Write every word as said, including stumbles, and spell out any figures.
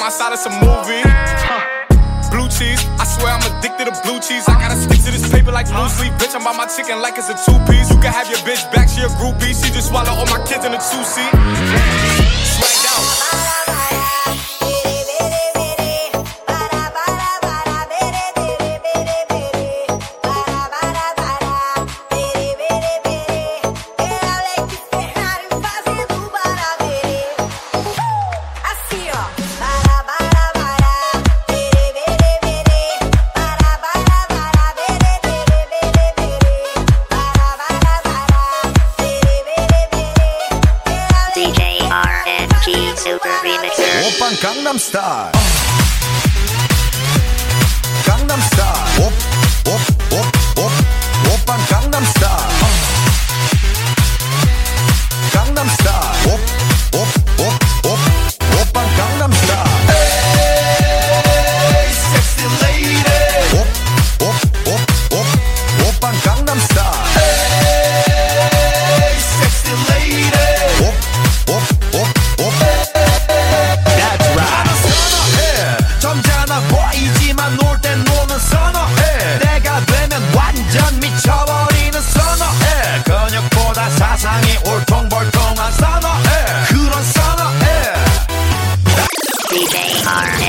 outside of some movie. Blue cheese, I swear I'm addicted to blue cheese. I gotta stick to this paper like blue sleep. Bitch, I'm on my chicken like it's a two-piece. You can have your bitch back, she a groupie. She just swallow all my kids in a two-seat. Swagged out. Super Remixer. 오빤 강남 스타일. 강남 스타일. 오오오오 오빤 강남 스타일. 강남 스타일. 오오오오 오빤 강남 스타일. Hey, sexy lady. 오오오오 오빤 강남 스타일. Hey, sexy lady. 오오오오 보이지만 놀 땐 노는 선어해. 내가 되면 완전 미쳐버리는 선어해. 근육보다 사상이 울퉁불퉁한 선어해. 그런 선어해. 디제이 알